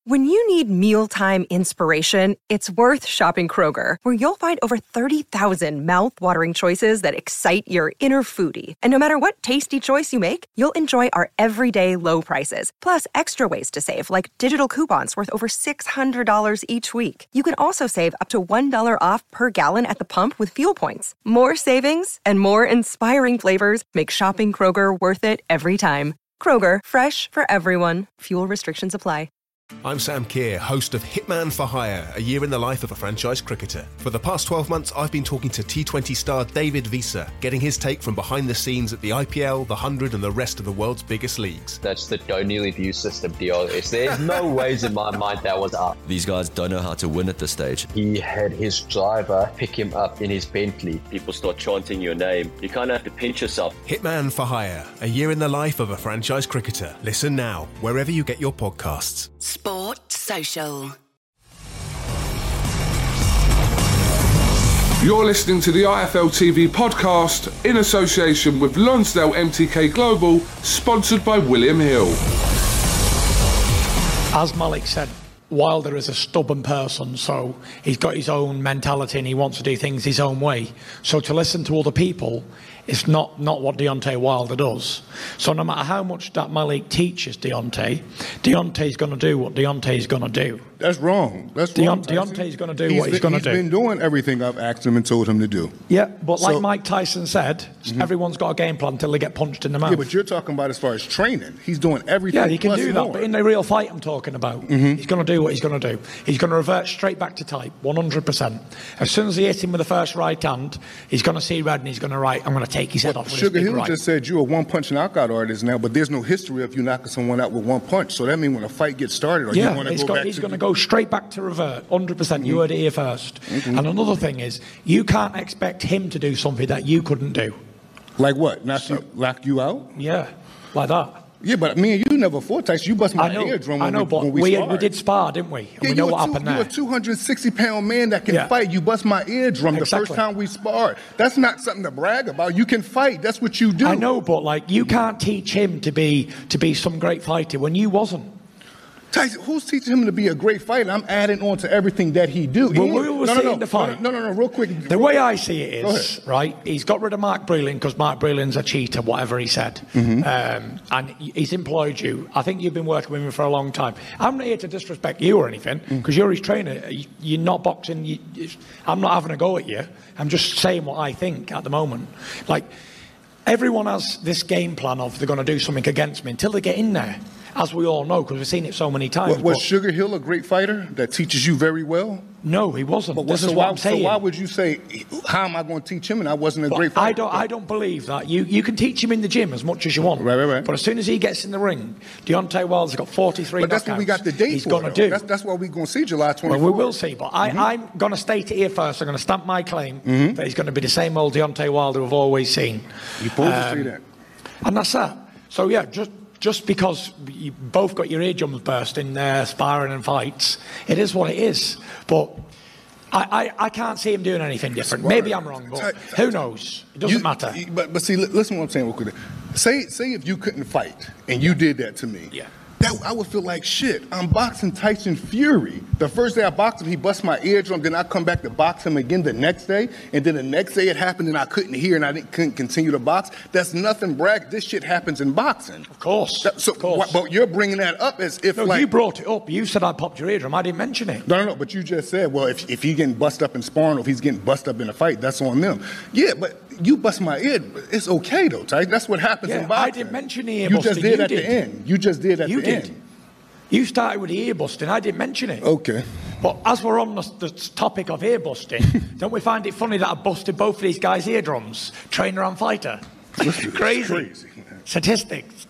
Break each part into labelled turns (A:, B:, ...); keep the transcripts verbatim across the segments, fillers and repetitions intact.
A: When you need mealtime inspiration, it's worth shopping Kroger, where you'll find over thirty thousand mouth-watering choices that excite your inner foodie. And no matter what tasty choice you make, you'll enjoy our everyday low prices, plus extra ways to save, like digital coupons worth over six hundred dollars each week. You can also save up to one dollar off per gallon at the pump with fuel points. More savings and more inspiring flavors make shopping Kroger worth it every time. Kroger, fresh for everyone. Fuel restrictions apply.
B: I'm Sam Keir, host of Hitman for Hire, a year in the life of a franchise cricketer. For the past twelve months, I've been talking to T twenty star David Visa, getting his take from behind the scenes at the I P L, the one hundred and the rest of the world's biggest leagues.
C: That's the O'Neil view system deal. There's no ways in my mind that was up.
D: These guys don't know how to win at this stage.
C: He had his driver pick him up in his Bentley.
D: People start chanting your name. You kind of have to pinch yourself.
B: Hitman for Hire, a year in the life of a franchise cricketer. Listen now, wherever you get your podcasts.
E: Sport Social.
F: You're listening to the I F L T V podcast in association with Lonsdale M T K Global, sponsored by William Hill.
G: As Malik said, Wilder is a stubborn person, so he's got his own mentality and he wants to do things his own way. So to listen to other people is not, not what Deontay Wilder does. So no matter how much that Malik teaches Deontay, Deontay's going to do what Deontay's going to do.
H: That's wrong. That's
G: Deont-
H: wrong.
G: Deontay's going to do
H: he's
G: what he's going to do.
H: He's been doing everything I've asked him and told him to do.
G: Yeah, but like
H: So-
G: Mike Tyson said, mm-hmm. everyone's got a game plan until they get punched in the mouth.
H: Yeah, but you're talking about as far as training. He's doing everything.
G: Yeah, he can
H: plus
G: do that,
H: more.
G: but in the real fight I'm talking about,
H: Mm-hmm.
G: he's going to do what he's going to do. He's going to revert straight back to type, one hundred percent. As soon as he hits him with the first right hand, he's going to see red and he's going to right, I'm going to take his head
H: Well,
G: off with
H: Sugar
G: this big
H: Hill
G: right.
H: just said you're a one-punch knockout artist now, but there's no history of you knocking someone out with one punch. So that means when a fight gets started, or
G: Yeah,
H: you want to
G: he's,
H: go
G: got,
H: back
G: he's
H: to
G: going to
H: the-
G: go straight back to revert, one hundred percent.
H: Mm-hmm.
G: You heard it here first.
H: Mm-hmm.
G: And another thing is, you can't expect him to do something that you couldn't do.
H: Like what? Knock you, lock you out?
G: Yeah, like that.
H: Yeah, but me and you never fought, Tyson. You bust my
G: I know,
H: eardrum
G: I
H: when,
G: know,
H: we,
G: but
H: when we,
G: we,
H: sparred.
G: we did spar, didn't we? And
H: Yeah,
G: we know
H: you're
G: what
H: a two,
G: happened
H: you're
G: there.
H: a two hundred sixty pound man that can
G: Yeah.
H: fight. You bust my eardrum
G: Exactly.
H: the first time we sparred. That's not something to brag about. You can fight. That's what you do.
G: I know, but like you can't teach him to be to be some great fighter when you wasn't.
H: Tyson, who's teaching him to be a great fighter? I'm adding on to everything that he do.
G: Well,
H: He-
G: we were
H: no, no,
G: seeing
H: no,
G: the fight.
H: No, no, no, no, real quick.
G: The way I see it
H: Go
G: is,
H: ahead.
G: right, he's got rid of Mark Breland because Mark Breland's a cheater, whatever he said.
H: Mm-hmm.
G: Um, and he's employed you. I think you've been working with him for a long time. I'm not here to disrespect you or anything because you're his trainer. You- You're not boxing. You, you- I'm not having a go at you. I'm just saying what I think at the moment. Like, everyone has this game plan of they're going to do something against me until they get in there, as we all know because we've seen it so many times.
H: Was, was
G: But
H: Sugar Hill a great fighter that teaches you very well?
G: no, he wasn't.
H: But
G: This
H: so
G: is
H: why,
G: what I'm saying.
H: So why would you say, how am I going to teach him and I wasn't a
G: But
H: great fighter?
G: I don't. I don't believe that. You you can teach him in the gym as much as you want.
H: Right, right, right.
G: But as soon as he gets in the ring, Deontay Wilder's got forty-three.
H: But that's what we
G: knockouts.
H: got the date
G: He's
H: for.
G: going to
H: though.
G: do.
H: That's, that's what we're going to see July
G: well,
H: twenty-fourth.
G: we will see. But I,
H: Mm-hmm.
G: I'm going to state it here first. I'm going to stamp my claim that he's going to be the same old Deontay Wilder we've always seen.
H: You're supposed to
G: Um,
H: say that.
G: And that's that. So yeah, just just because you both got your eardrums burst in uh, sparring and fights, it is what it is. But I, I, I can't see him doing anything different. Maybe I'm wrong, but
H: Ty-
G: who knows? It doesn't
H: You-
G: matter.
H: you- But, but see, li- listen to what I'm saying real quick. Say, say if you couldn't fight and you did that to me.
G: Yeah.
H: That, I would feel like shit. I'm boxing Tyson Fury. The first day I boxed him, he bust my eardrum. Then I come back to box him again the next day. And then the next day it happened and I couldn't hear and I didn't, couldn't continue to box. That's nothing brag. This shit happens in boxing.
G: Of course.
H: That- so,
G: of course.
H: wh- but you're bringing that up as if
G: No,
H: like.
G: you brought it up. You said I popped your eardrum. I didn't mention it.
H: No, no, no, but you just said, well, if, if he's getting bust up in sparring or if he's getting bust up in a fight, that's on them. Yeah, but you bust my ear. It's okay, though, Ty. That's what happens
G: Yeah,
H: in boxing.
G: I didn't mention the ear
H: You
G: busting.
H: just did
G: You
H: at
G: did.
H: the end. You just did at
G: You
H: the
G: did.
H: end.
G: You started with the ear busting. I didn't mention it.
H: Okay.
G: But as we're on the, the topic of ear busting, don't we find it funny that I busted both of these guys' eardrums, trainer and fighter?
H: It's
G: Crazy.
H: crazy, man.
G: Statistics.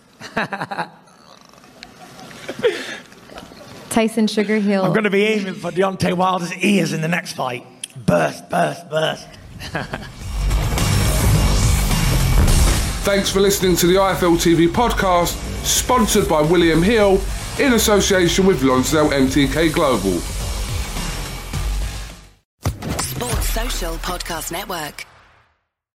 I: Tyson Sugar Hill.
G: I'm going to be aiming for Deontay Wilder's ears in the next fight. Burst, burst, burst.
F: Thanks for listening to the I F L T V podcast, sponsored by William Hill, in association with Lonsdale M T K Global.
E: Sports Social Podcast Network.